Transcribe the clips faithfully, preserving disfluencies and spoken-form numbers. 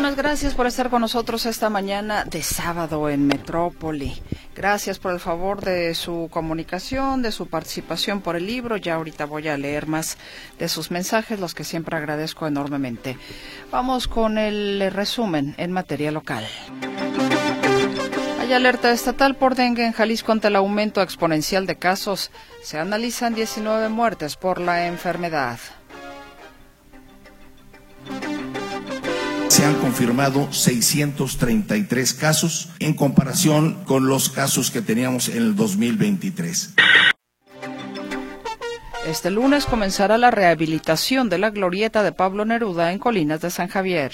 Muchísimas gracias por estar con nosotros esta mañana de sábado en Metrópoli. Gracias por el favor de su comunicación, de su participación por el libro. Ya ahorita voy a leer más de sus mensajes, los que siempre agradezco enormemente. Vamos con el resumen en materia local. Hay alerta estatal por dengue en Jalisco ante el aumento exponencial de casos. Se analizan diecinueve muertes por la enfermedad. Se han confirmado seiscientos treinta y tres casos en comparación con los casos que teníamos en el dos mil veintitrés. Este lunes comenzará la rehabilitación de la glorieta de Pablo Neruda en Colinas de San Javier.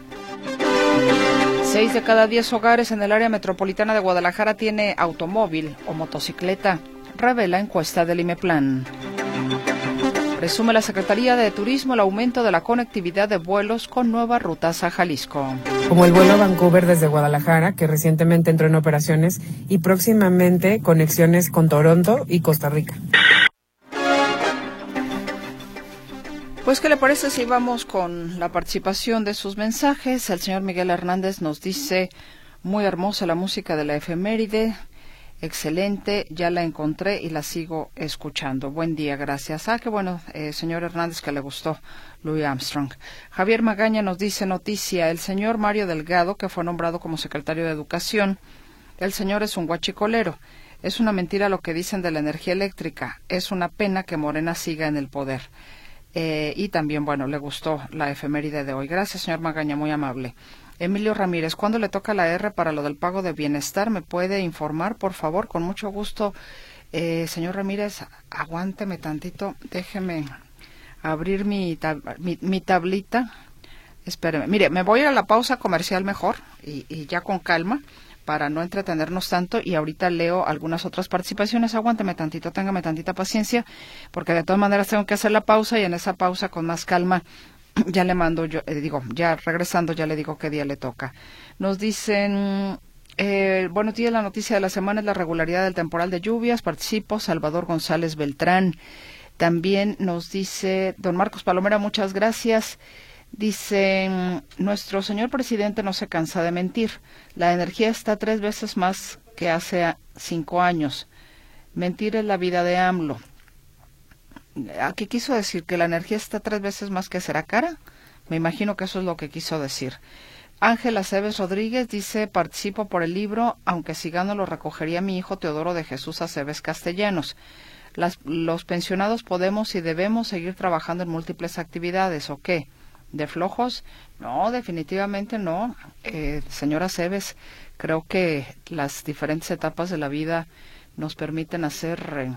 Seis de cada diez hogares en el área metropolitana de Guadalajara tiene automóvil o motocicleta, revela encuesta del IMEPLAN. Presume la Secretaría de Turismo el aumento de la conectividad de vuelos con nuevas rutas a Jalisco. Como el vuelo Vancouver desde Guadalajara, que recientemente entró en operaciones, y próximamente conexiones con Toronto y Costa Rica. Pues, ¿qué le parece si vamos con la participación de sus mensajes? El señor Miguel Hernández nos dice, muy hermosa la música de la efeméride. Excelente, ya la encontré y la sigo escuchando. Buen día, gracias. Ah, qué bueno, eh, señor Hernández, que le gustó Louis Armstrong. Javier Magaña nos dice noticia, el señor Mario Delgado, que fue nombrado como secretario de Educación, el señor es un guachicolero. Es una mentira lo que dicen de la energía eléctrica. Es una pena que Morena siga en el poder. Eh, y también, bueno, le gustó la efeméride de hoy. Gracias, señor Magaña, muy amable. Emilio Ramírez, ¿cuándo le toca la R para lo del pago de bienestar? ¿Me puede informar, por favor? Con mucho gusto. Eh, señor Ramírez, aguánteme tantito, déjeme abrir mi, tab mi, mi tablita. Espéreme. Mire, me voy a ir a la pausa comercial mejor y, y ya con calma para no entretenernos tanto y ahorita leo algunas otras participaciones. Aguánteme tantito, téngame tantita paciencia, porque de todas maneras tengo que hacer la pausa y en esa pausa con más calma ya le mando, yo eh, digo, ya regresando ya le digo qué día le toca. Nos dicen, eh, buenos días, la noticia de la semana es la regularidad del temporal de lluvias. Participo, Salvador González Beltrán. También nos dice don Marcos Palomera, muchas gracias. Dice, nuestro señor presidente no se cansa de mentir. La energía está tres veces más que hace cinco años. Mentir es la vida de AMLO. ¿A qué quiso decir? ¿Que la energía está tres veces más que será cara? Me imagino que eso es lo que quiso decir. Ángela Aceves Rodríguez dice, participo por el libro, aunque si gano lo recogería mi hijo Teodoro de Jesús Aceves Castellanos. Las, los pensionados podemos y debemos seguir trabajando en múltiples actividades, ¿o qué? ¿De flojos? No, definitivamente no. Eh, señora Aceves, creo que las diferentes etapas de la vida nos permiten hacer... Eh,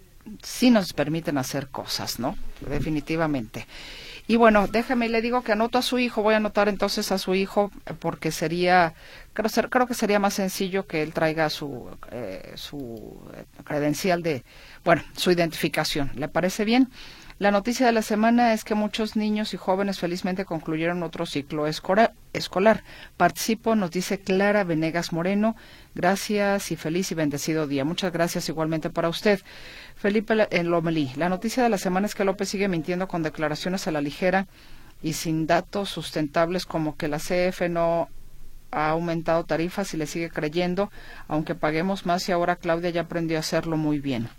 sí nos permiten hacer cosas, ¿no? Definitivamente. Y bueno, déjame, le digo que anoto a su hijo, voy a anotar entonces a su hijo, porque sería, creo, ser, creo que sería más sencillo que él traiga su, eh, su credencial de, bueno, su identificación. ¿Le parece bien? La noticia de la semana es que muchos niños y jóvenes felizmente concluyeron otro ciclo escolar. escolar. Participo, nos dice Clara Venegas Moreno. Gracias y feliz y bendecido día. Muchas gracias igualmente para usted. Felipe en Lomelí. La noticia de la semana es que López sigue mintiendo con declaraciones a la ligera y sin datos sustentables, como que la C F E no ha aumentado tarifas y le sigue creyendo, aunque paguemos más, y ahora Claudia ya aprendió a hacerlo muy bien.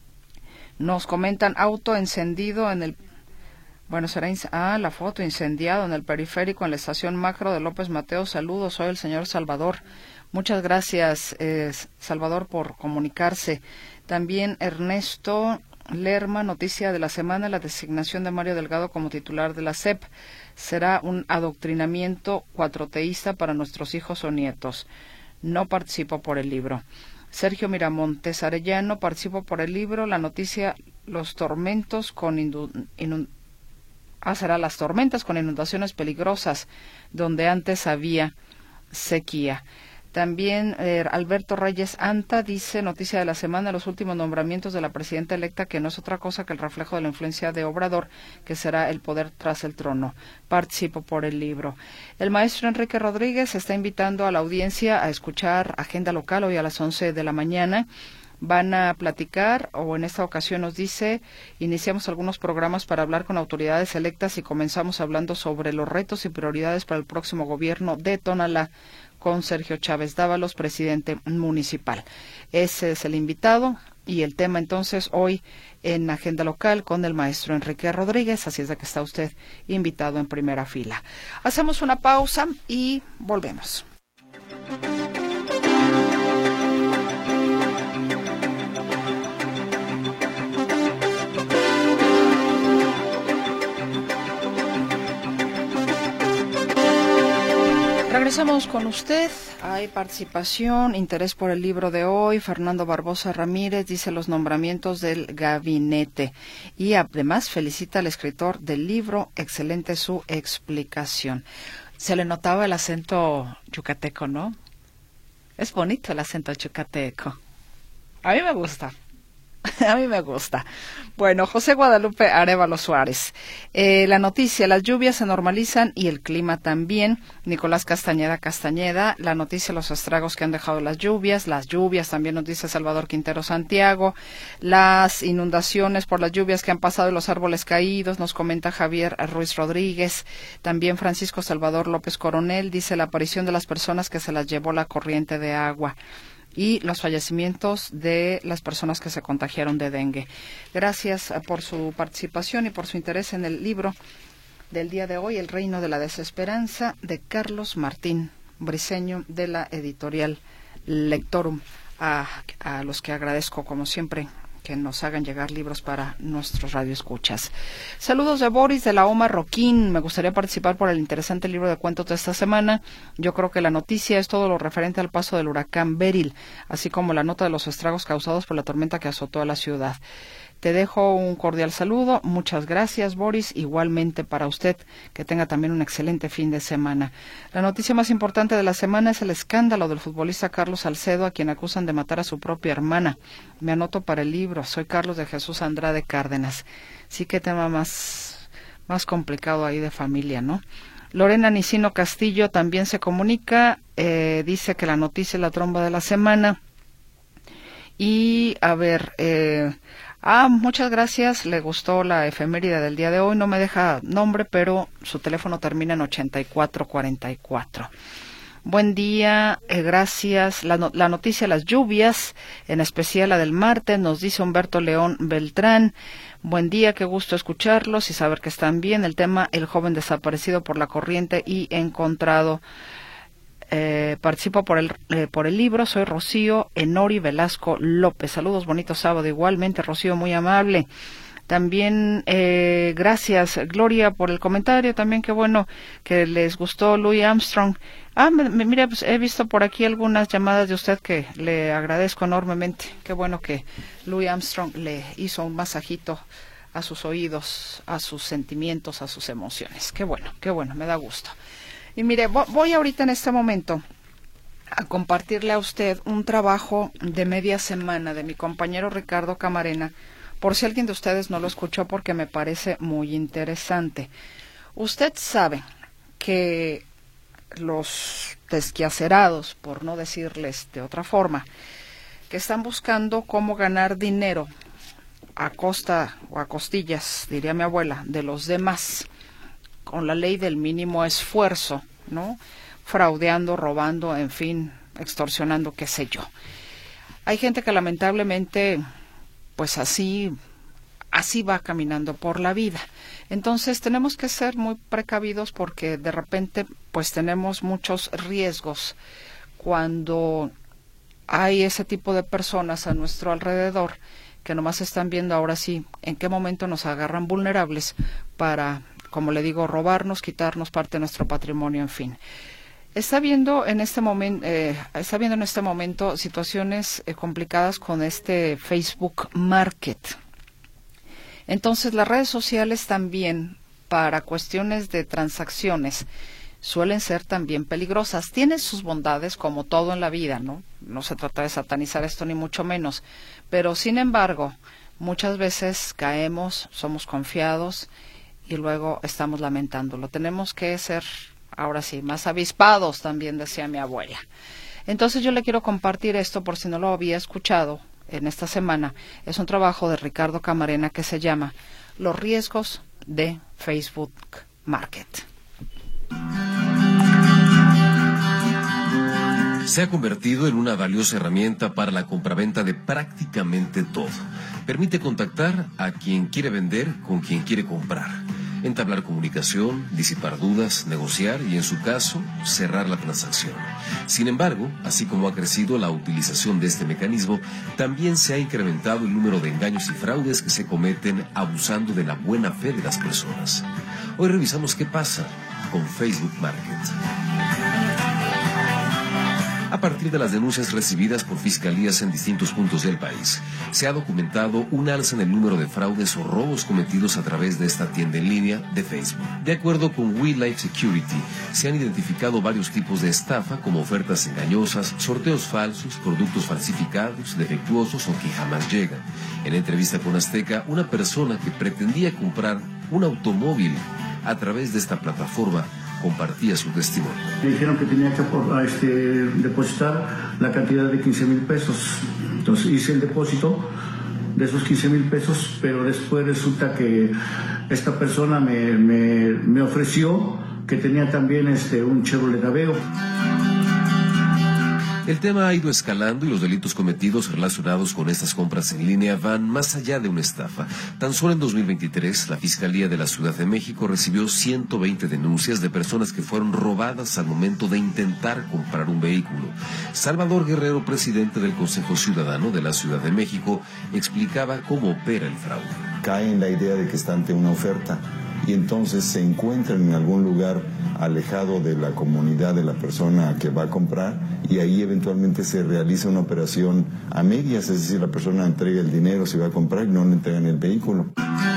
Nos comentan auto encendido en el, bueno, será, ah, la foto incendiado en el periférico en la estación Macro de López Mateos. Saludos, soy el señor Salvador. Muchas gracias, eh, Salvador, por comunicarse. También Ernesto Lerma, noticia de la semana, la designación de Mario Delgado como titular de la S E P. Será un adoctrinamiento cuatroteísta para nuestros hijos o nietos. No participo por el libro. Sergio Miramontes Arellano, participo por el libro, la noticia, los tormentos con inundaciones, ah, será las tormentas con inundaciones peligrosas, donde antes había sequía. También eh, Alberto Reyes Anta dice, noticia de la semana, los últimos nombramientos de la presidenta electa, que no es otra cosa que el reflejo de la influencia de Obrador, que será el poder tras el trono. Participo por el libro. El maestro Enrique Rodríguez está invitando a la audiencia a escuchar Agenda Local hoy a las once de la mañana. van a platicar, o en esta ocasión nos dice, iniciamos algunos programas para hablar con autoridades electas y comenzamos hablando sobre los retos y prioridades para el próximo gobierno de Tonalá con Sergio Chávez Dávalos, presidente municipal. Ese es el invitado y el tema entonces hoy en Agenda Local con el maestro Enrique Rodríguez, así es de que está usted invitado en primera fila. Hacemos una pausa y volvemos. Regresamos con usted. Hay participación, interés por el libro de hoy. Fernando Barbosa Ramírez dice los nombramientos del gabinete y además felicita al escritor del libro. Excelente su explicación. Se le notaba el acento yucateco, ¿no? Es bonito el acento yucateco. A mí me gusta. A mí me gusta. Bueno, José Guadalupe Arévalo Suárez. Eh, la noticia, las lluvias se normalizan y el clima también. Nicolás Castañeda Castañeda, la noticia, los estragos que han dejado las lluvias. Las lluvias, también nos dice Salvador Quintero Santiago. Las inundaciones por las lluvias que han pasado y los árboles caídos, nos comenta Javier Ruiz Rodríguez. También Francisco Salvador López Coronel dice la aparición de las personas que se las llevó la corriente de agua y los fallecimientos de las personas que se contagiaron de dengue. Gracias por su participación y por su interés en el libro del día de hoy, El Reino de la Desesperanza, de Carlos Martín Briceño, de la editorial Lectorum, a, a los que agradezco, como siempre, que nos hagan llegar libros para nuestros radioescuchas. Saludos de Boris de la O Marroquín. Me gustaría participar por el interesante libro de cuentos de esta semana. Yo creo que la noticia es todo lo referente al paso del huracán Beryl, así como la nota de los estragos causados por la tormenta que azotó a la ciudad. Te dejo un cordial saludo. Muchas gracias, Boris. Igualmente para usted, que tenga también un excelente fin de semana. La noticia más importante de la semana es el escándalo del futbolista Carlos Salcedo, a quien acusan de matar a su propia hermana. Me anoto para el libro. Soy Carlos de Jesús Andrade Cárdenas. Sí, qué tema más, más complicado ahí de familia, ¿no? Lorena Nicino Castillo también se comunica. Eh, dice que la noticia es la tromba de la semana. Y, a ver... Eh, Ah, muchas gracias. Le gustó la efeméride del día de hoy. No me deja nombre, pero su teléfono termina en ochenta y cuatro cuarenta y cuatro. Buen día, eh, gracias. La, no, la noticia, las lluvias, en especial la del martes, nos dice Humberto León Beltrán. Buen día, qué gusto escucharlos y saber que están bien. El tema, el joven desaparecido por la corriente y encontrado. Eh, participo por el eh, por el libro. Soy Rocío Enori Velasco López. Saludos, bonito sábado. Igualmente, Rocío, muy amable. También eh, gracias, Gloria, por el comentario. También qué bueno que les gustó Louis Armstrong. Ah, me, me, mira, pues he visto por aquí algunas llamadas de usted que le agradezco enormemente. Qué bueno que Louis Armstrong le hizo un masajito a sus oídos, a sus sentimientos, a sus emociones. Qué bueno, qué bueno, me da gusto. Y mire, voy ahorita en este momento a compartirle a usted un trabajo de media semana de mi compañero Ricardo Camarena, por si alguien de ustedes no lo escuchó, porque me parece muy interesante. Usted sabe que los desquacerados, por no decirles de otra forma, que están buscando cómo ganar dinero a costa o a costillas, diría mi abuela, de los demás, con la ley del mínimo esfuerzo, ¿no? Fraudeando, robando, en fin, extorsionando, qué sé yo. Hay gente que lamentablemente, pues así, así va caminando por la vida. Entonces tenemos que ser muy precavidos porque de repente, pues tenemos muchos riesgos cuando hay ese tipo de personas a nuestro alrededor que nomás están viendo ahora sí en qué momento nos agarran vulnerables para, como le digo, robarnos, quitarnos parte de nuestro patrimonio, en fin. Está viendo en este momento, eh, está viendo en este momento situaciones eh, complicadas con este Facebook Market. Entonces, las redes sociales también, para cuestiones de transacciones, suelen ser también peligrosas. Tienen sus bondades, como todo en la vida, ¿no? No se trata de satanizar esto ni mucho menos, pero sin embargo, muchas veces caemos, somos confiados y luego estamos lamentándolo. Tenemos que ser, ahora sí, más avispados, también decía mi abuela. Entonces yo le quiero compartir esto por si no lo había escuchado, en esta semana es un trabajo de Ricardo Camarena que se llama Los riesgos de Facebook Market. Se ha convertido en una valiosa herramienta para la compraventa de prácticamente todo. Permite contactar a quien quiere vender con quien quiere comprar, entablar comunicación, disipar dudas, negociar y, en su caso, cerrar la transacción. Sin embargo, así como ha crecido la utilización de este mecanismo, también se ha incrementado el número de engaños y fraudes que se cometen abusando de la buena fe de las personas. Hoy revisamos qué pasa con Facebook Market. A partir de las denuncias recibidas por fiscalías en distintos puntos del país, se ha documentado un alza en el número de fraudes o robos cometidos a través de esta tienda en línea de Facebook. De acuerdo con WeLife Security, se han identificado varios tipos de estafa, como ofertas engañosas, sorteos falsos, productos falsificados, defectuosos o que jamás llegan. En entrevista con Azteca, una persona que pretendía comprar un automóvil a través de esta plataforma compartía su testimonio. Me dijeron que tenía que este, depositar la cantidad de quince mil pesos. Entonces hice el depósito de esos quince mil pesos, pero después resulta que esta persona me, me, me ofreció que tenía también este, un Chevrolet Aveo. El tema ha ido escalando y los delitos cometidos relacionados con estas compras en línea van más allá de una estafa. Tan solo en dos mil veintitrés, la Fiscalía de la Ciudad de México recibió ciento veinte denuncias de personas que fueron robadas al momento de intentar comprar un vehículo. Salvador Guerrero, presidente del Consejo Ciudadano de la Ciudad de México, explicaba cómo opera el fraude. Cae en la idea de que está ante una oferta y entonces se encuentran en algún lugar alejado de la comunidad de la persona que va a comprar y ahí eventualmente se realiza una operación a medias, es decir, la persona entrega el dinero, se va a comprar y no le entregan el vehículo.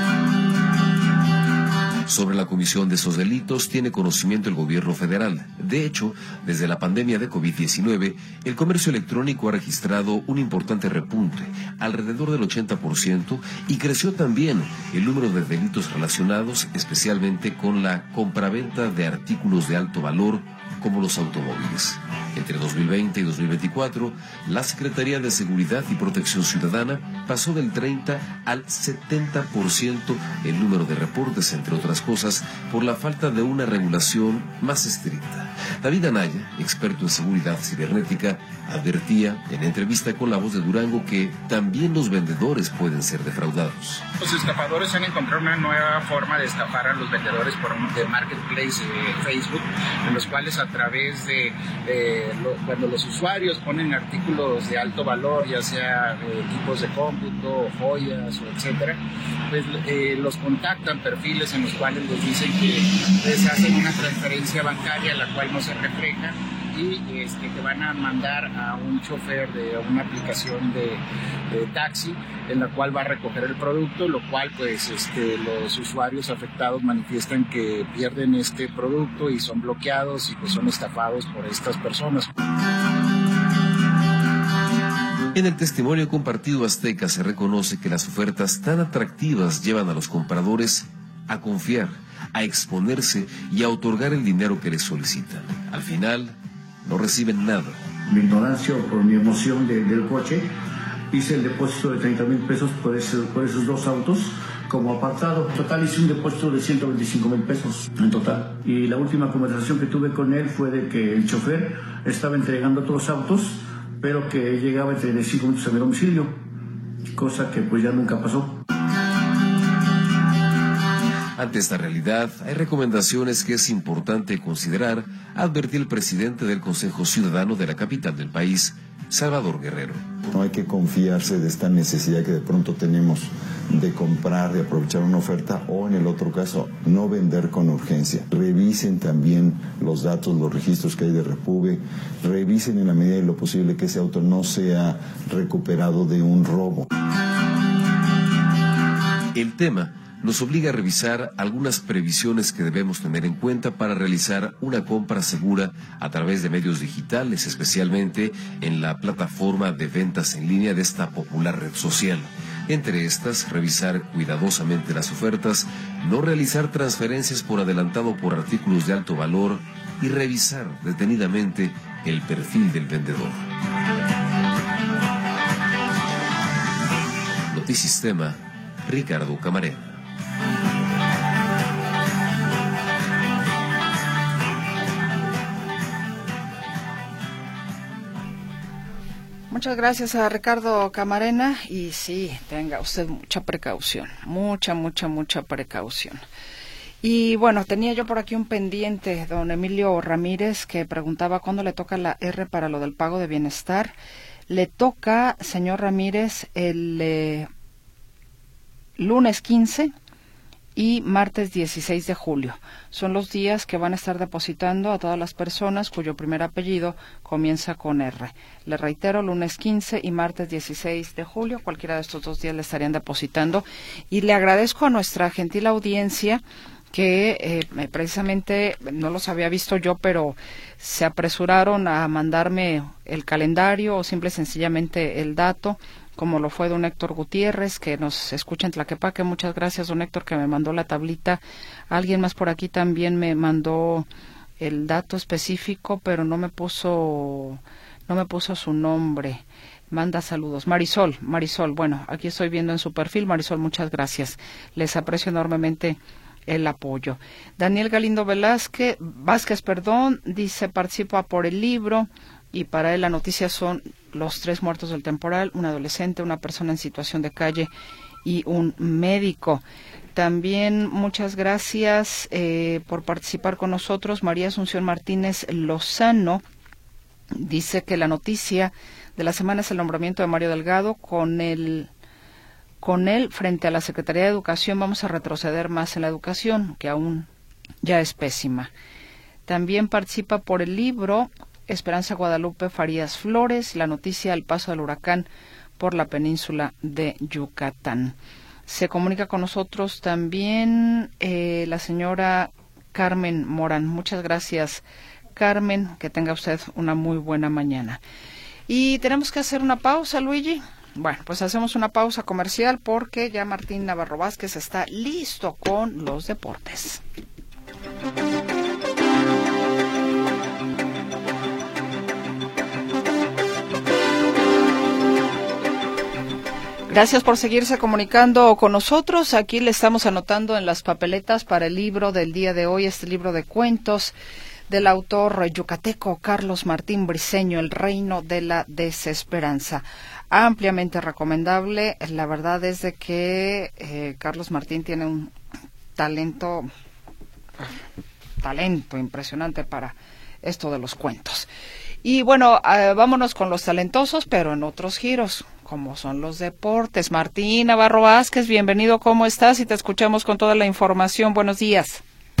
Sobre la comisión de esos delitos tiene conocimiento el gobierno federal. De hecho, desde la pandemia de COVID diecinueve, el comercio electrónico ha registrado un importante repunte, alrededor del ochenta por ciento, y creció también el número de delitos relacionados especialmente con la compraventa de artículos de alto valor, como los automóviles. Entre dos mil veinte y dos mil veinticuatro, la Secretaría de Seguridad y Protección Ciudadana pasó del treinta al setenta por ciento el número de reportes, entre otras cosas, por la falta de una regulación más estricta. David Anaya, experto en seguridad cibernética, advertía en entrevista con La Voz de Durango que también los vendedores pueden ser defraudados. Los estafadores han encontrado una nueva forma de estafar a los vendedores por de marketplace de Facebook, en los cuales a través de eh, lo, cuando los usuarios ponen artículos de alto valor, ya sea eh, equipos de cómputo, joyas, o etcétera, pues eh, los contactan perfiles en los cuales les dicen que les hacen una transferencia bancaria, la cual no se refleja, y este, que van a mandar a un chofer de una aplicación de, de taxi en la cual va a recoger el producto, lo cual pues este, los usuarios afectados manifiestan que pierden este producto y son bloqueados y pues son estafados por estas personas. En el testimonio compartido Azteca se reconoce que las ofertas tan atractivas llevan a los compradores a confiar, a exponerse y a otorgar el dinero que les solicitan. Al final, no reciben nada. Mi ignorancia o por mi emoción de, del coche, hice el depósito de treinta mil pesos por, ese, por esos dos autos como apartado. En total hice un depósito de ciento veinticinco mil pesos en total. Y la última conversación que tuve con él fue de que el chofer estaba entregando otros autos, pero que llegaba en treinta y cinco minutos a mi domicilio, cosa que pues ya nunca pasó. Ante esta realidad, hay recomendaciones que es importante considerar, advirtió el presidente del Consejo Ciudadano de la capital del país, Salvador Guerrero. No hay que confiarse de esta necesidad que de pronto tenemos de comprar, de aprovechar una oferta, o en el otro caso, no vender con urgencia. Revisen también los datos, los registros que hay de Repube, revisen en la medida de lo posible que ese auto no sea recuperado de un robo. El tema nos obliga a revisar algunas previsiones que debemos tener en cuenta para realizar una compra segura a través de medios digitales, especialmente en la plataforma de ventas en línea de esta popular red social. Entre estas, revisar cuidadosamente las ofertas, no realizar transferencias por adelantado por artículos de alto valor y revisar detenidamente el perfil del vendedor. Notisistema, Ricardo Camarena. Muchas gracias a Ricardo Camarena y sí, tenga usted mucha precaución, mucha, mucha, mucha precaución. Y bueno, tenía yo por aquí un pendiente, don Emilio Ramírez, que preguntaba cuándo le toca la R para lo del pago de bienestar. Le toca, señor Ramírez, el eh, lunes quince y martes dieciséis de julio. Son los días que van a estar depositando a todas las personas cuyo primer apellido comienza con R. Le reitero, lunes quince y martes dieciséis de julio, cualquiera de estos dos días le estarían depositando. Y le agradezco a nuestra gentil audiencia que eh, precisamente no los había visto yo, pero se apresuraron a mandarme el calendario o simple y sencillamente el dato, como lo fue don Héctor Gutiérrez, que nos escucha en Tlaquepaque. Muchas gracias, don Héctor, que me mandó la tablita. Alguien más por aquí también me mandó el dato específico, pero no me puso, no me puso su nombre. Manda saludos. Marisol, Marisol, bueno, aquí estoy viendo en su perfil. Marisol, muchas gracias. Les aprecio enormemente el apoyo. Daniel Galindo Velázquez, Vázquez, perdón, dice, participa por el libro, y para él la noticia son los tres muertos del temporal, un adolescente, una persona en situación de calle y un médico. También muchas gracias eh, por participar con nosotros. María Asunción Martínez Lozano dice que la noticia de la semana es el nombramiento de Mario Delgado. Con el Con él, frente a la Secretaría de Educación, vamos a retroceder más en la educación, que aún ya es pésima. También participa por el libro Esperanza Guadalupe Farías Flores, la noticia del paso del huracán por la península de Yucatán. Se comunica con nosotros también eh, la señora Carmen Morán. Muchas gracias, Carmen, que tenga usted una muy buena mañana. Y tenemos que hacer una pausa, Luigi. Bueno, pues hacemos una pausa comercial porque ya Martín Navarro Vázquez está listo con los deportes. Gracias por seguirse comunicando con nosotros. Aquí le estamos anotando en las papeletas para el libro del día de hoy, este libro de cuentos del autor yucateco Carlos Martín Briceño, El reino de la desesperanza. Ampliamente recomendable. La verdad es de que eh, Carlos Martín tiene un talento, talento impresionante para esto de los cuentos. Y bueno, eh, vámonos con los talentosos, pero en otros giros, como son los deportes. Martín Navarro Vázquez, bienvenido, ¿cómo estás? Y te escuchamos con toda la información. Buenos días.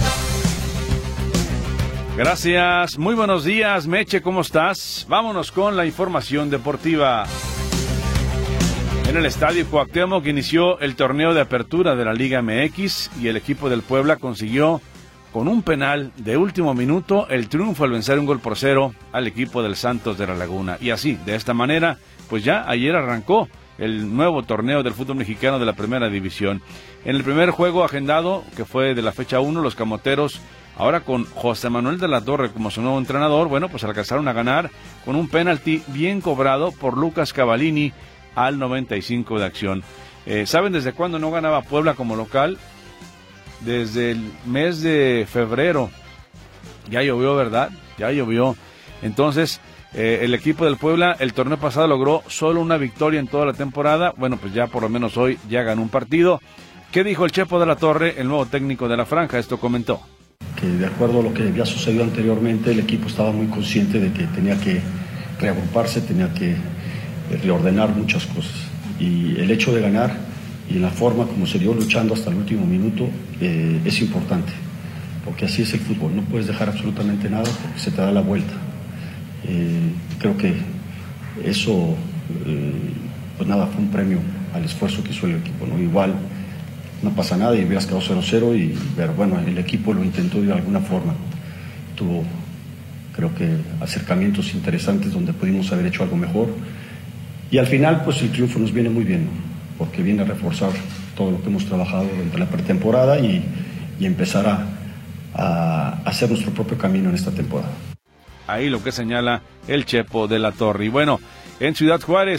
Gracias, muy buenos días, Meche, ¿cómo estás? Vámonos con la información deportiva. En el Estadio Cuauhtémoc inició el torneo de apertura de la Liga M X y el equipo del Puebla consiguió con un penal de último minuto el triunfo al vencer un gol por cero al equipo del Santos de la Laguna. Y así, de esta manera, pues ya ayer arrancó el nuevo torneo del fútbol mexicano de la Primera División. En el primer juego agendado, que fue de la fecha uno, los camoteros, ahora con José Manuel de la Torre como su nuevo entrenador, bueno, pues alcanzaron a ganar con un penalti bien cobrado por Lucas Cavallini al noventa y cinco de acción. Eh, ¿Saben desde cuándo no ganaba Puebla como local? Desde el mes de febrero. Ya llovió, ¿verdad? Ya llovió. Entonces, eh, el equipo del Puebla, el torneo pasado logró solo una victoria en toda la temporada. Bueno, pues ya por lo menos hoy ya ganó un partido. ¿Qué dijo el Chepo de la Torre, el nuevo técnico de la franja? Esto comentó. Que de acuerdo a lo que había sucedido anteriormente, el equipo estaba muy consciente de que tenía que reagruparse, tenía que reordenar muchas cosas. Y el hecho de ganar y en la forma como se dio luchando hasta el último minuto eh, es importante, porque así es el fútbol, no puedes dejar absolutamente nada porque se te da la vuelta. Eh, creo que eso, eh, pues nada, fue un premio al esfuerzo que hizo el equipo, ¿no? Igual no pasa nada y hubieras quedado cero cero, y, pero bueno, el equipo lo intentó de alguna forma, tuvo creo que acercamientos interesantes donde pudimos haber hecho algo mejor, y al final pues el triunfo nos viene muy bien, ¿no? Porque viene a reforzar todo lo que hemos trabajado durante la pretemporada y, y empezar a, a hacer nuestro propio camino en esta temporada. Ahí lo que señala el Chepo de la Torre. Y bueno, en Ciudad Juárez,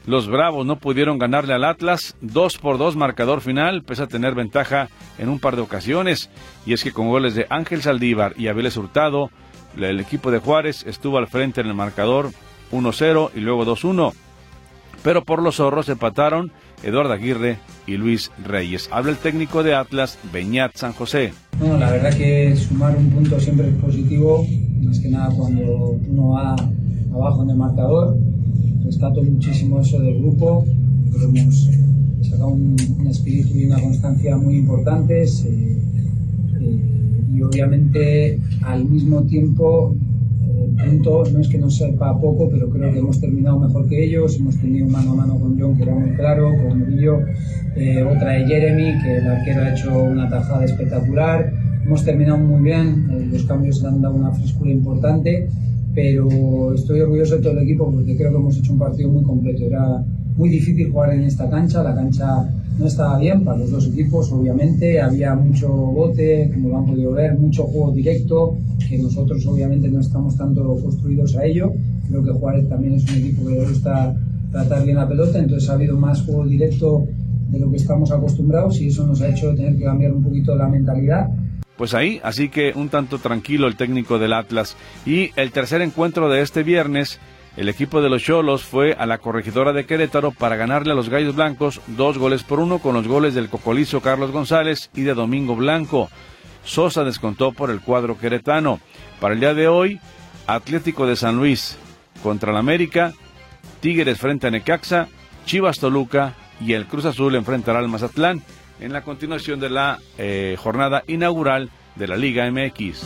Los Bravos no pudieron ganarle al Atlas, dos por dos marcador final, pese a tener ventaja en un par de ocasiones. Y es que con goles de Ángel Saldívar y Avilés Hurtado, el equipo de Juárez estuvo al frente en el marcador uno cero y luego dos uno. Pero por los zorros empataron Eduardo Aguirre y Luis Reyes. Habla el técnico de Atlas, Beñat San José. Bueno, la verdad que sumar un punto siempre es positivo, más que nada cuando uno va abajo en el marcador. Rescato muchísimo eso del grupo, pero hemos sacado un, un espíritu y una constancia muy importantes eh, eh, y obviamente al mismo tiempo el punto no es que nos sepa poco, pero creo que hemos terminado mejor que ellos. Hemos tenido mano a mano con John, que era muy claro, con Murillo, eh, otra de Jeremy, que el arquero ha hecho una tajada espectacular. Hemos terminado muy bien, eh, los cambios han dado una frescura importante, pero estoy orgulloso de todo el equipo porque creo que hemos hecho un partido muy completo. Era muy difícil jugar en esta cancha, la cancha no estaba bien para los dos equipos, obviamente, había mucho bote, como lo han podido ver, mucho juego directo, que nosotros obviamente no estamos tanto construidos a ello. Creo que Juárez también es un equipo que le gusta tratar bien la pelota, entonces ha habido más juego directo de lo que estamos acostumbrados y eso nos ha hecho tener que cambiar un poquito la mentalidad. Pues ahí, así que un tanto tranquilo el técnico del Atlas. Y el tercer encuentro de este viernes, el equipo de los Xolos fue a la Corregidora de Querétaro para ganarle a los Gallos Blancos dos goles por uno con los goles del cocolizo Carlos González y de Domingo Blanco. Sosa descontó por el cuadro queretano. Para el día de hoy, Atlético de San Luis contra el América, Tigres frente a Necaxa, Chivas Toluca y el Cruz Azul enfrentará al Mazatlán en la continuación de la eh, jornada inaugural de la Liga M X.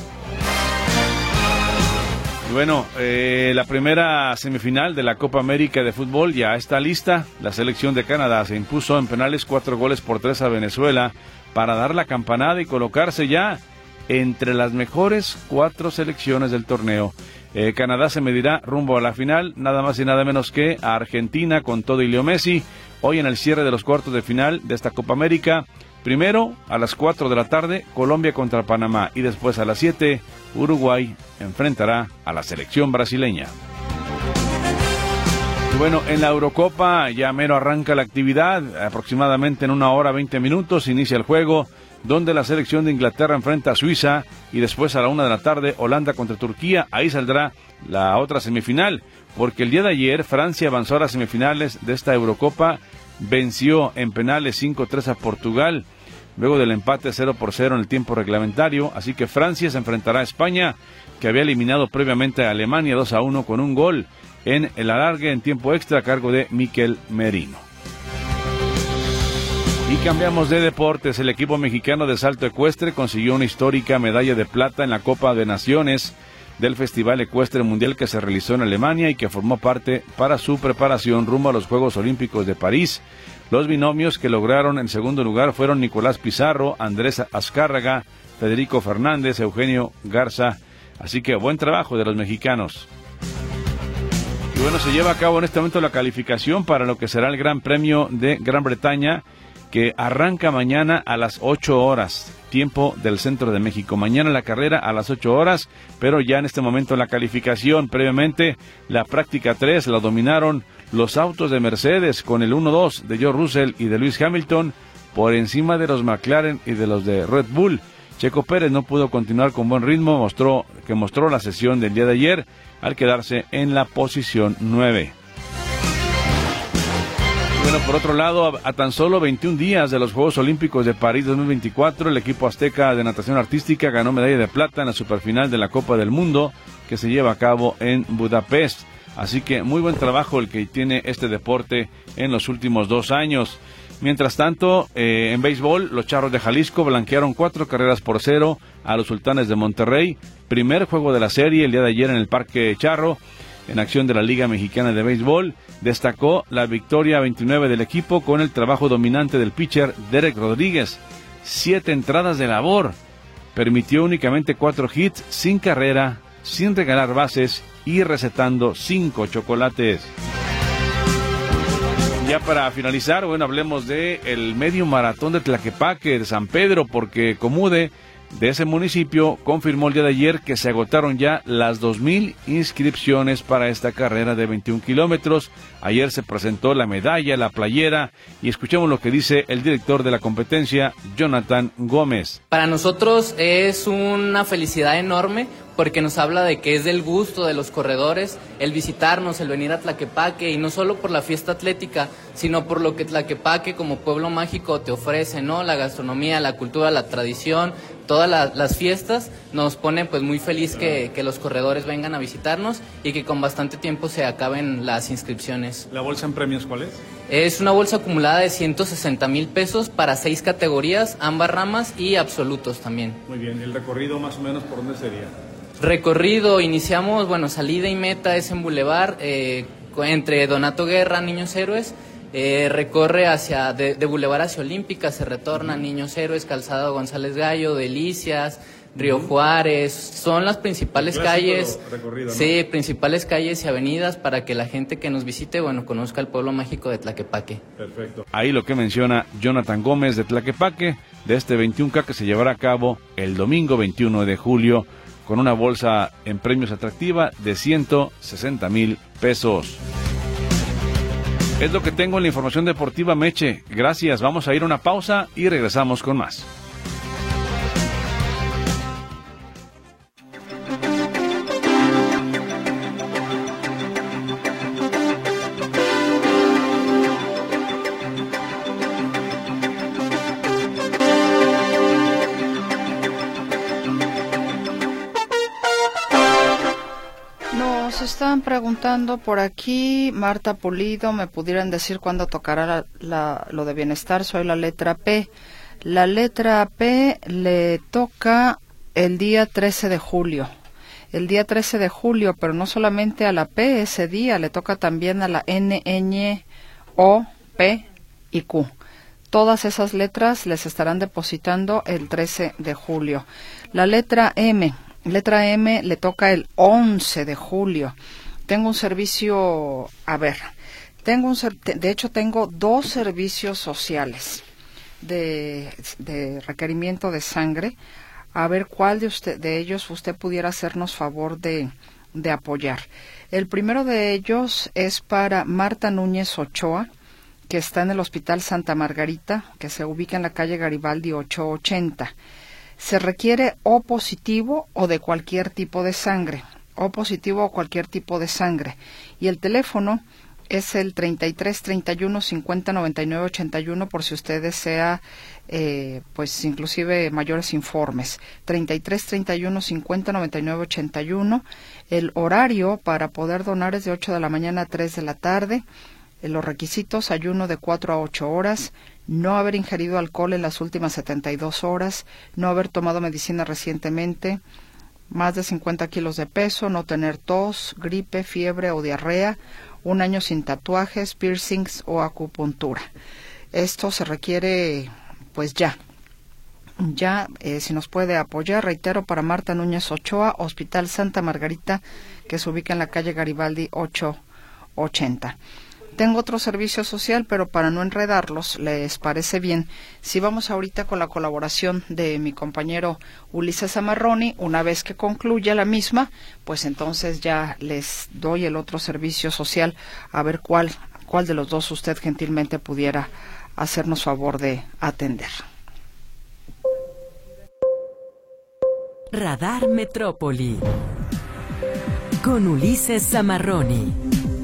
Y bueno, eh, la primera semifinal de la Copa América de fútbol ya está lista. La selección de Canadá se impuso en penales cuatro goles por tres a Venezuela para dar la campanada y colocarse ya entre las mejores cuatro selecciones del torneo. Eh, Canadá se medirá rumbo a la final, nada más y nada menos que a Argentina con todo y Leo Messi. Hoy en el cierre de los cuartos de final de esta Copa América, primero a las cuatro de la tarde, Colombia contra Panamá y después a las siete, Uruguay enfrentará a la selección brasileña. Y bueno, en la Eurocopa ya mero arranca la actividad, aproximadamente en una hora veinte minutos inicia el juego, donde la selección de Inglaterra enfrenta a Suiza y después a la una de la tarde Holanda contra Turquía. Ahí saldrá la otra semifinal, porque el día de ayer Francia avanzó a las semifinales de esta Eurocopa, venció en penales cinco tres a Portugal, luego del empate cero por cero en el tiempo reglamentario, así que Francia se enfrentará a España, que había eliminado previamente a Alemania dos a uno con un gol en el alargue en tiempo extra a cargo de Mikel Merino. Y cambiamos de deportes. El equipo mexicano de salto ecuestre consiguió una histórica medalla de plata en la Copa de Naciones del Festival Ecuestre Mundial que se realizó en Alemania y que formó parte para su preparación rumbo a los Juegos Olímpicos de París. Los binomios que lograron en segundo lugar fueron Nicolás Pizarro, Andrés Azcárraga, Federico Fernández, Eugenio Garza. Así que buen trabajo de los mexicanos. Y bueno, se lleva a cabo en este momento la calificación para lo que será el Gran Premio de Gran Bretaña, que arranca mañana a las ocho horas, tiempo del centro de México. Mañana la carrera a las ocho horas, pero ya en este momento la calificación. Previamente, la práctica tres la dominaron los autos de Mercedes con el uno dos de George Russell y de Lewis Hamilton por encima de los McLaren y de los de Red Bull. Checo Pérez no pudo continuar con buen ritmo, mostró que mostró la sesión del día de ayer al quedarse en la posición nueve. Bueno, por otro lado, a, a tan solo veintiún días de los Juegos Olímpicos de París dos mil veinticuatro, el equipo azteca de natación artística ganó medalla de plata en la superfinal de la Copa del Mundo que se lleva a cabo en Budapest. Así que muy buen trabajo el que tiene este deporte en los últimos dos años. Mientras tanto, eh, en béisbol, los Charros de Jalisco blanquearon cuatro carreras por cero a los Sultanes de Monterrey. Primer juego de la serie el día de ayer en el Parque Charro. En acción de la Liga Mexicana de Béisbol, destacó la victoria veintinueve del equipo con el trabajo dominante del pitcher Derek Rodríguez. Siete entradas de labor. Permitió únicamente cuatro hits, sin carrera, sin regalar bases y recetando cinco chocolates. Ya para finalizar, bueno, hablemos de el medio maratón de Tlaquepaque, de San Pedro, porque Comude de ese municipio confirmó el día de ayer que se agotaron ya las dos mil inscripciones para esta carrera de veintiún kilómetros. Ayer se presentó la medalla, la playera, y escuchemos lo que dice el director de la competencia, Jonathan Gómez. Para nosotros es una felicidad enorme porque nos habla de que es del gusto de los corredores el visitarnos, el venir a Tlaquepaque, y no solo por la fiesta atlética, sino por lo que Tlaquepaque como pueblo mágico te ofrece, ¿no? La gastronomía, la cultura, la tradición, todas la, las fiestas, nos pone pues muy feliz que, que los corredores vengan a visitarnos y que con bastante tiempo se acaben las inscripciones. ¿La bolsa en premios cuál es? Es una bolsa acumulada de ciento sesenta mil pesos para seis categorías, ambas ramas y absolutos también. Muy bien, ¿el recorrido más o menos por dónde sería? Recorrido, iniciamos, bueno, salida y meta es en Boulevard, eh, entre Donato Guerra, Niños Héroes, eh, recorre hacia, de, de Boulevard hacia Olímpica, se retorna Niños Héroes, Calzado González Gallo, Delicias, Río uh-huh. Juárez, son las principales calles, ¿no? Sí, principales calles y avenidas para que la gente que nos visite, bueno, conozca el pueblo mágico de Tlaquepaque. Perfecto. Ahí lo que menciona Jonathan Gómez de Tlaquepaque, de este veintiún K que se llevará a cabo el domingo veintiuno de julio, con una bolsa en premios atractiva de ciento sesenta mil pesos. Es lo que tengo en la información deportiva, Meche. Gracias, vamos a ir a una pausa y regresamos con más. Están preguntando por aquí, Marta Pulido, ¿me pudieran decir cuándo tocará la, la, lo de bienestar? Soy la letra P. La letra P le toca el día trece de julio. El día trece de julio, pero no solamente a la P ese día, le toca también a la N, Ñ, O, P y Q. Todas esas letras les estarán depositando el trece de julio. La letra M. Letra M le toca el once de julio. Tengo un servicio, a ver, tengo un, de hecho tengo dos servicios sociales de, de requerimiento de sangre. A ver cuál de usted, de ellos usted pudiera hacernos favor de, de apoyar. El primero de ellos es para Marta Núñez Ochoa, que está en el Hospital Santa Margarita, que se ubica en la calle Garibaldi ochocientos ochenta. Se requiere O positivo o de cualquier tipo de sangre, O positivo o cualquier tipo de sangre. Y el teléfono es el treinta y tres, treinta y uno, cincuenta, noventa y nueve, ochenta y uno, por si usted desea, eh, pues inclusive mayores informes. treinta y tres, treinta y uno, cincuenta, noventa y nueve, ochenta y uno. El horario para poder donar es de ocho de la mañana a tres de la tarde. Los requisitos: ayuno de cuatro a ocho horas, no haber ingerido alcohol en las últimas setenta y dos horas, no haber tomado medicina recientemente, más de cincuenta kilos de peso, no tener tos, gripe, fiebre o diarrea, un año sin tatuajes, piercings o acupuntura. Esto se requiere, pues ya, ya, eh, si nos puede apoyar, reitero, para Marta Núñez Ochoa, Hospital Santa Margarita, que se ubica en la calle Garibaldi ochocientos ochenta. Tengo otro servicio social, pero para no enredarlos, ¿les parece bien si vamos ahorita con la colaboración de mi compañero Ulises Zamarroni? Una vez que concluya la misma, pues entonces ya les doy el otro servicio social, a ver cuál, cuál de los dos usted gentilmente pudiera hacernos favor de atender. Radar Metrópoli con Ulises Zamarroni.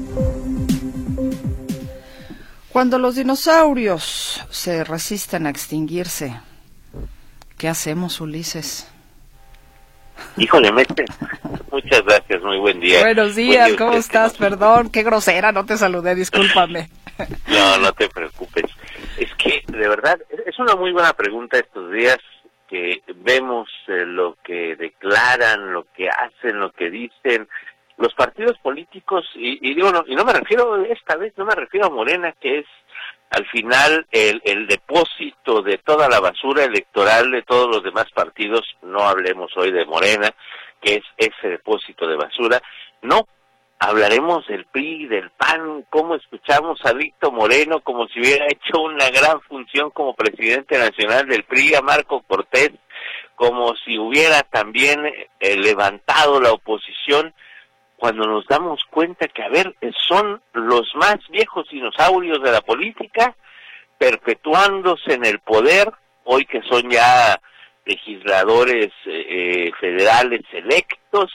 Cuando los dinosaurios se resisten a extinguirse, ¿qué hacemos, Ulises? Híjole, Meche, muchas gracias, muy buen día. Buenos días, buen día, ¿cómo estás? Que... Perdón, qué grosera, no te saludé, discúlpame. No, no te preocupes. Es que, de verdad, es una muy buena pregunta estos días, que vemos eh, lo que declaran, lo que hacen, lo que dicen los partidos políticos, y, y digo, no, y no me refiero, esta vez no me refiero a Morena, que es al final el, el depósito de toda la basura electoral de todos los demás partidos. No hablemos hoy de Morena, que es ese depósito de basura. No, hablaremos del P R I, del P A N, cómo escuchamos a Víctor Moreno como si hubiera hecho una gran función como presidente nacional del P R I, a Marco Cortés como si hubiera también eh, levantado la oposición, cuando nos damos cuenta que, a ver, son los más viejos dinosaurios de la política, perpetuándose en el poder, hoy que son ya legisladores eh, federales electos,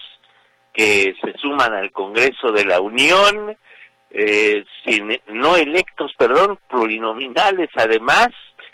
que se suman al Congreso de la Unión, eh, sin, no electos, perdón, plurinominales además,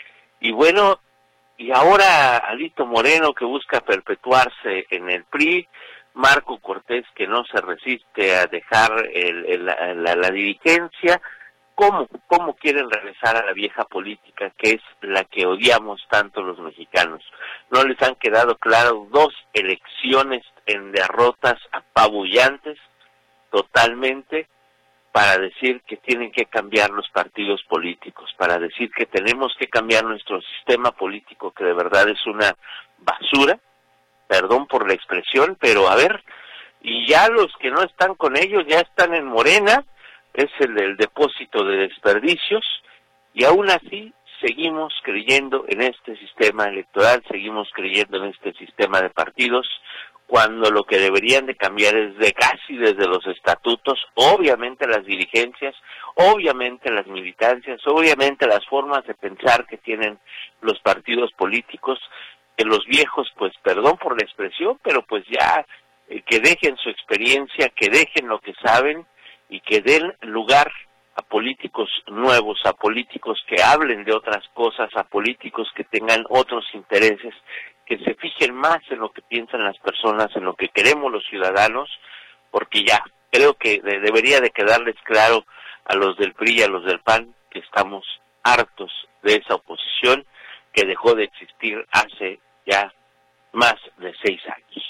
y bueno, y ahora Alito Moreno que busca perpetuarse en el P R I, Marco Cortés que no se resiste a dejar el, el, la, la dirigencia. ¿Cómo, ¿Cómo quieren regresar a la vieja política, que es la que odiamos tanto los mexicanos? No les han quedado claras dos elecciones en derrotas apabullantes, totalmente, para decir que tienen que cambiar los partidos políticos, para decir que tenemos que cambiar nuestro sistema político, que de verdad es una basura, perdón por la expresión, pero a ver, y ya los que no están con ellos ya están en Morena, es el del depósito de desperdicios, y aún así seguimos creyendo en este sistema electoral, seguimos creyendo en este sistema de partidos, cuando lo que deberían de cambiar es de casi desde los estatutos, obviamente las dirigencias, obviamente las militancias, obviamente las formas de pensar que tienen los partidos políticos, que los viejos, pues perdón por la expresión, pero pues ya eh, que dejen su experiencia, que dejen lo que saben, y que den lugar a políticos nuevos, a políticos que hablen de otras cosas, a políticos que tengan otros intereses, que se fijen más en lo que piensan las personas, en lo que queremos los ciudadanos, porque ya creo que de, debería de quedarles claro a los del P R I y a los del P A N que estamos hartos de esa oposición que dejó de existir hace ya más de seis años.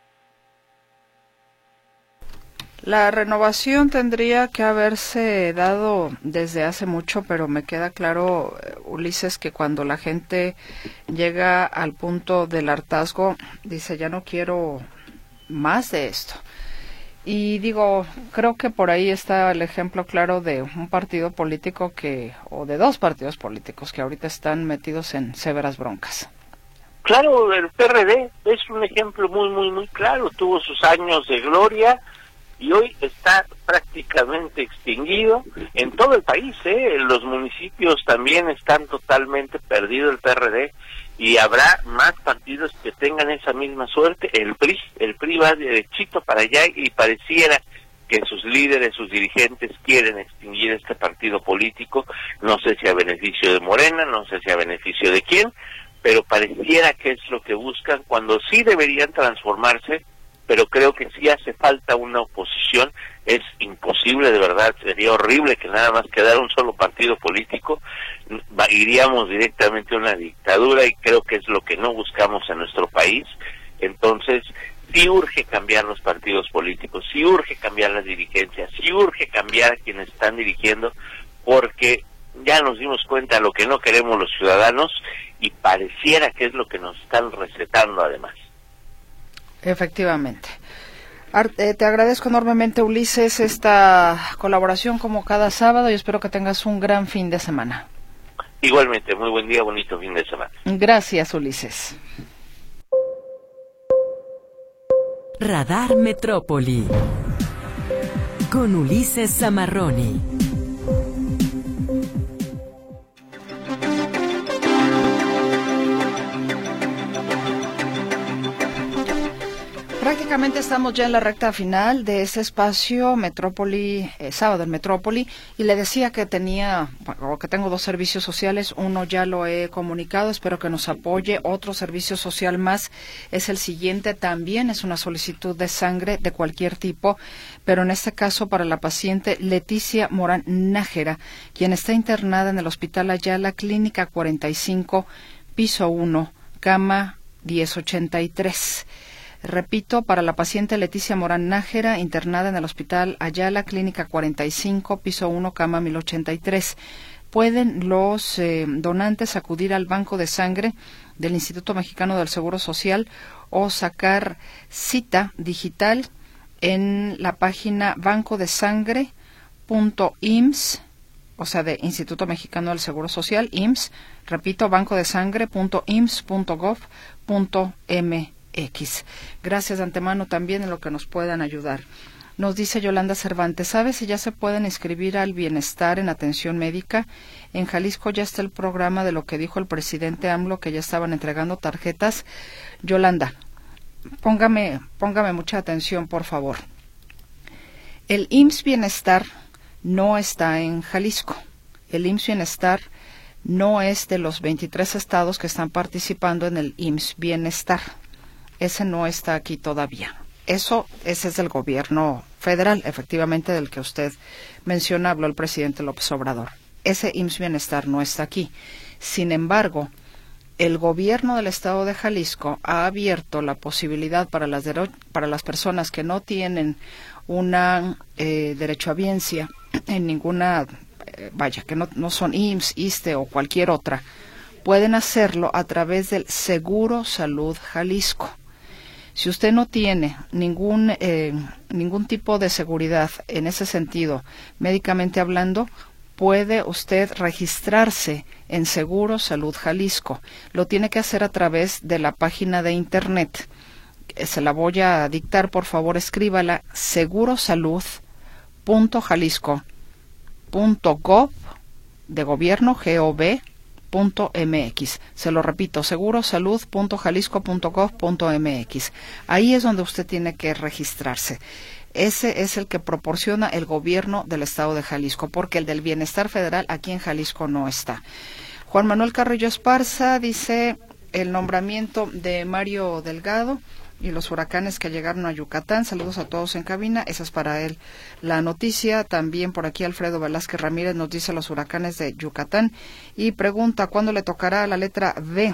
La renovación tendría que haberse dado desde hace mucho, pero me queda claro, Ulises, que cuando la gente llega al punto del hartazgo, dice, ya no quiero más de esto. Y digo, creo que por ahí está el ejemplo claro de un partido político que, o de dos partidos políticos que ahorita están metidos en severas broncas. Claro, el P R D es un ejemplo muy, muy, muy claro. Tuvo sus años de gloria y hoy está prácticamente extinguido en todo el país, ¿eh? Los municipios también están totalmente perdidos el P R D, y habrá más partidos que tengan esa misma suerte. El P R I, el P R I va derechito para allá y pareciera que sus líderes, sus dirigentes quieren extinguir este partido político, no sé si a beneficio de Morena, no sé si a beneficio de quién, pero pareciera que es lo que buscan, cuando sí deberían transformarse, pero creo que sí hace falta una oposición. Es imposible, de verdad, sería horrible que nada más quedara un solo partido político, iríamos directamente a una dictadura y creo que es lo que no buscamos en nuestro país. Entonces, sí urge cambiar los partidos políticos, sí urge cambiar las dirigencias, sí urge cambiar a quienes están dirigiendo, porque ya nos dimos cuenta de lo que no queremos los ciudadanos y pareciera que es lo que nos están recetando además. Efectivamente. Eh, te agradezco enormemente, Ulises, esta colaboración como cada sábado y espero que tengas un gran fin de semana. Igualmente, muy buen día, bonito fin de semana. Gracias, Ulises. Radar Metrópoli con Ulises Zamarroni. Prácticamente estamos ya en la recta final de este espacio Metrópoli, eh, sábado en Metrópoli, y le decía que tenía, o que tengo dos servicios sociales. Uno ya lo he comunicado, espero que nos apoye. Otro servicio social más es el siguiente, también es una solicitud de sangre de cualquier tipo, pero en este caso para la paciente Leticia Morán Nájera, quien está internada en el Hospital Ayala, Clínica cuarenta y cinco, piso uno, cama diez ochenta y tres. Repito, para la paciente Leticia Morán Nájera, internada en el Hospital Ayala, Clínica cuarenta y cinco, piso uno, cama mil ochenta y tres. Pueden los eh, donantes acudir al banco de sangre del Instituto Mexicano del Seguro Social o sacar cita digital en la página banco de sangre punto i m s s o sea, de Instituto Mexicano del Seguro Social, I M S S, repito, bancodesangre.ims.gov.mx. Gracias de antemano también en lo que nos puedan ayudar. Nos dice Yolanda Cervantes, ¿sabe si ya se pueden inscribir al bienestar en atención médica? En Jalisco ya está el programa de lo que dijo el presidente AMLO, que ya estaban entregando tarjetas. Yolanda, póngame, póngame mucha atención, por favor. El I M S S Bienestar no está en Jalisco. El I M S S Bienestar no es de los veintitrés estados que están participando en el I M S S Bienestar. Ese no está aquí todavía. Eso, ese es del gobierno federal, efectivamente, del que usted menciona, habló el presidente López Obrador. Ese I M S S Bienestar no está aquí. Sin embargo, el gobierno del estado de Jalisco ha abierto la posibilidad para las, para las personas que no tienen una eh, derechohabiencia en ninguna, eh, vaya, que no, no son I M S S, ISSSTE o cualquier otra, pueden hacerlo a través del Seguro Salud Jalisco. Si usted no tiene ningún eh, ningún tipo de seguridad en ese sentido, médicamente hablando, puede usted registrarse en Seguro Salud Jalisco. Lo tiene que hacer a través de la página de internet. Se la voy a dictar, por favor, escríbala, segurosalud punto jalisco punto gov de gobierno, G O V, punto M X. Se lo repito, segurosalud punto jalisco punto gov punto M X. Ahí es donde usted tiene que registrarse. Ese es el que proporciona el gobierno del estado de Jalisco, porque el del bienestar federal aquí en Jalisco no está. Juan Manuel Carrillo Esparza dice el nombramiento de Mario Delgado y los huracanes que llegaron a Yucatán. Saludos a todos en cabina. Esa es para él la noticia. También por aquí Alfredo Velázquez Ramírez nos dice los huracanes de Yucatán y pregunta cuándo le tocará la letra B.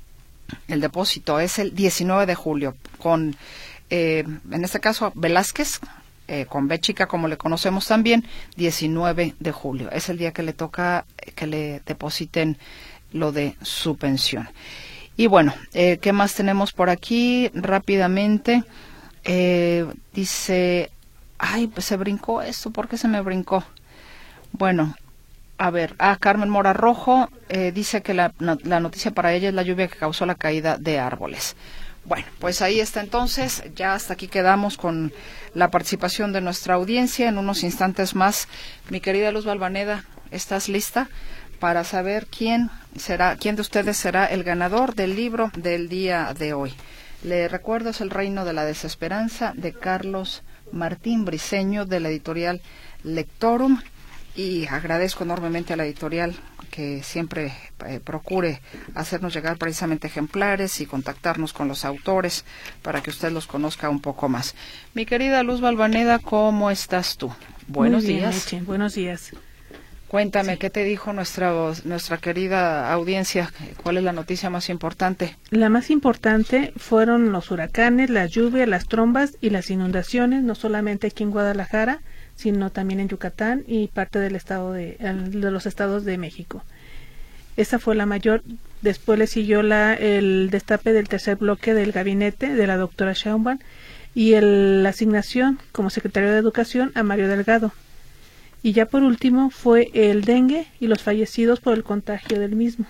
El depósito es el diecinueve de julio con, eh, en este caso, Velázquez, eh, con B chica como le conocemos también, diecinueve de julio. Es el día que le toca que le depositen lo de su pensión. Y bueno, eh, ¿qué más tenemos por aquí? Rápidamente, eh, dice, ay, pues se brincó esto, ¿por qué se me brincó? Bueno, a ver, ah, Carmen Mora Rojo eh, dice que la, no, la noticia para ella es la lluvia que causó la caída de árboles. Bueno, pues ahí está entonces, ya hasta aquí quedamos con la participación de nuestra audiencia. En unos instantes más, mi querida Luz Balvaneda, ¿estás lista para saber quién será, quién de ustedes será el ganador del libro del día de hoy? Le recuerdo, es El Reino de la Desesperanza, de Carlos Martín Briceño, de la editorial Lectorum, y agradezco enormemente a la editorial que siempre eh, procure hacernos llegar precisamente ejemplares y contactarnos con los autores para que usted los conozca un poco más. Mi querida Luz Balvaneda, ¿cómo estás tú? Buenos Muy bien, días. Meche, buenos días. Cuéntame, Sí. ¿qué te dijo nuestra nuestra querida audiencia? ¿Cuál es la noticia más importante? La más importante fueron los huracanes, las lluvias, las trombas y las inundaciones, no solamente aquí en Guadalajara, sino también en Yucatán y parte del estado de, de los estados de México. Esa fue la mayor. Después le siguió la, el destape del tercer bloque del gabinete de la doctora Sheinbaum y el, la asignación como secretario de Educación a Mario Delgado. Y ya por último fue el dengue y los fallecidos por el contagio del mismo.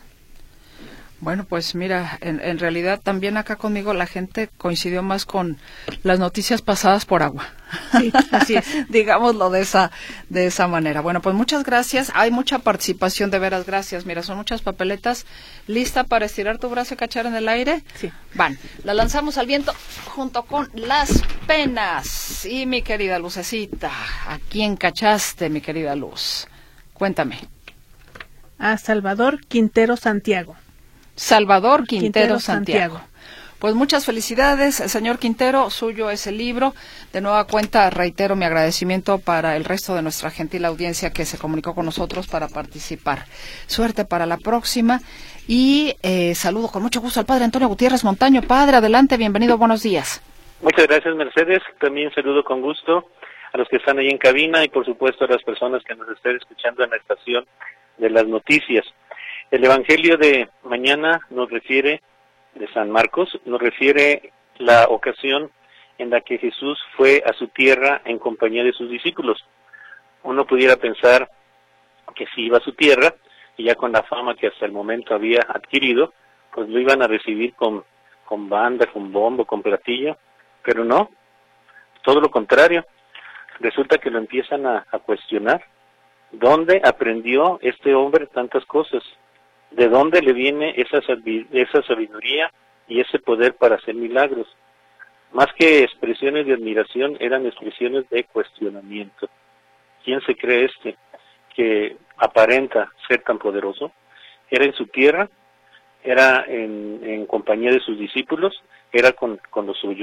Bueno, pues mira, en, en realidad también acá conmigo la gente coincidió más con las noticias pasadas por agua. Sí, así es. Digámoslo de esa de esa manera. Bueno, pues muchas gracias. Hay mucha participación, de veras, gracias. Mira, son muchas papeletas. ¿Lista para estirar tu brazo y cachar en el aire? Sí. Van, la lanzamos al viento junto con las penas. Y mi querida Lucecita, ¿a quién cachaste, mi querida Luz? Cuéntame. A Salvador Quintero Santiago. Salvador Quintero, Quintero Santiago. Santiago. Pues muchas felicidades, señor Quintero, suyo es el libro. De nueva cuenta, reitero mi agradecimiento para el resto de nuestra gentil audiencia que se comunicó con nosotros para participar. Suerte para la próxima y eh, saludo con mucho gusto al padre Antonio Gutiérrez Montaño. Padre, adelante, bienvenido, buenos días. Muchas gracias, Mercedes. También saludo con gusto a los que están ahí en cabina y por supuesto a las personas que nos estén escuchando en la estación de las noticias. El Evangelio de mañana nos refiere, de San Marcos, nos refiere la ocasión en la que Jesús fue a su tierra en compañía de sus discípulos. Uno pudiera pensar, que si iba a su tierra, y ya con la fama que hasta el momento había adquirido, pues lo iban a recibir con, con banda, con bombo, con platillo, pero no, todo lo contrario. Resulta que lo empiezan a, a cuestionar. ¿Dónde aprendió este hombre tantas cosas? ¿De dónde le viene esa, esa sabiduría y ese poder para hacer milagros? Más que expresiones de admiración, eran expresiones de cuestionamiento. ¿Quién se cree este que aparenta ser tan poderoso? Era en su tierra, era en, en compañía de sus discípulos, era con, con los suyos.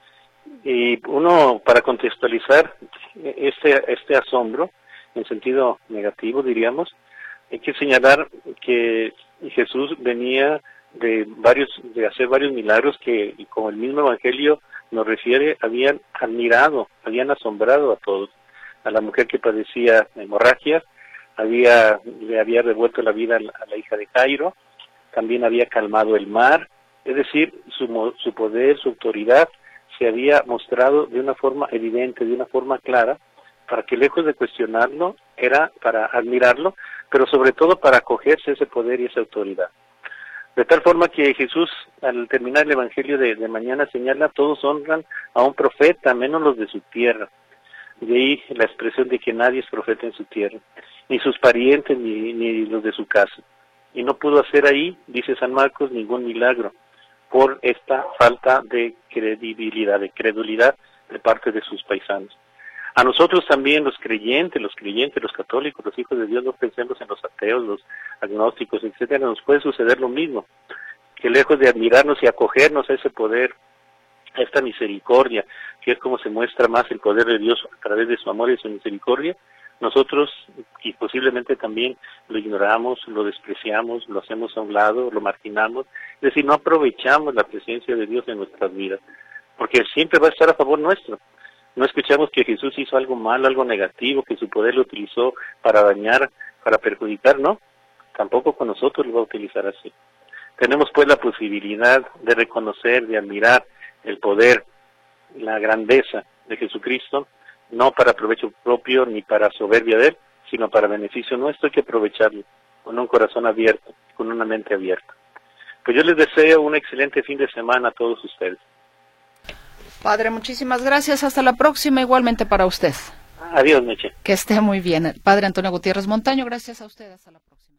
Y uno, para contextualizar este, este asombro, en sentido negativo diríamos, hay que señalar que Jesús venía de varios, de hacer varios milagros que, como el mismo Evangelio nos refiere, habían admirado, habían asombrado a todos. A la mujer que padecía hemorragia, había, le había devuelto la vida a la, a la hija de Jairo, también había calmado el mar, es decir, su, su poder, su autoridad se había mostrado de una forma evidente, de una forma clara, para que lejos de cuestionarlo, era para admirarlo, pero sobre todo para acogerse ese poder y esa autoridad. De tal forma que Jesús, al terminar el Evangelio de, de mañana, señala, todos honran a un profeta, menos los de su tierra. De ahí la expresión de que nadie es profeta en su tierra, ni sus parientes, ni, ni los de su casa. Y no pudo hacer ahí, dice San Marcos, ningún milagro, por esta falta de credibilidad, de credulidad de parte de sus paisanos. A nosotros también, los creyentes, los creyentes, los católicos, los hijos de Dios, no pensemos en los ateos, los agnósticos, etcétera, nos puede suceder lo mismo, que lejos de admirarnos y acogernos a ese poder, a esta misericordia, que es como se muestra más el poder de Dios a través de su amor y su misericordia, nosotros, y posiblemente también lo ignoramos, lo despreciamos, lo hacemos a un lado, lo marginamos, es decir, no aprovechamos la presencia de Dios en nuestras vidas, porque siempre va a estar a favor nuestro. No escuchamos que Jesús hizo algo malo, algo negativo, que su poder lo utilizó para dañar, para perjudicar, ¿no? Tampoco con nosotros lo va a utilizar así. Tenemos pues la posibilidad de reconocer, de admirar el poder, la grandeza de Jesucristo, no para provecho propio ni para soberbia de Él, sino para beneficio nuestro. Hay que aprovecharlo con un corazón abierto, con una mente abierta. Pues yo les deseo un excelente fin de semana a todos ustedes. Padre, muchísimas gracias. Hasta la próxima, igualmente para usted. Adiós, Meche. Que esté muy bien. Padre Antonio Gutiérrez Montaño, gracias a usted. Hasta la próxima.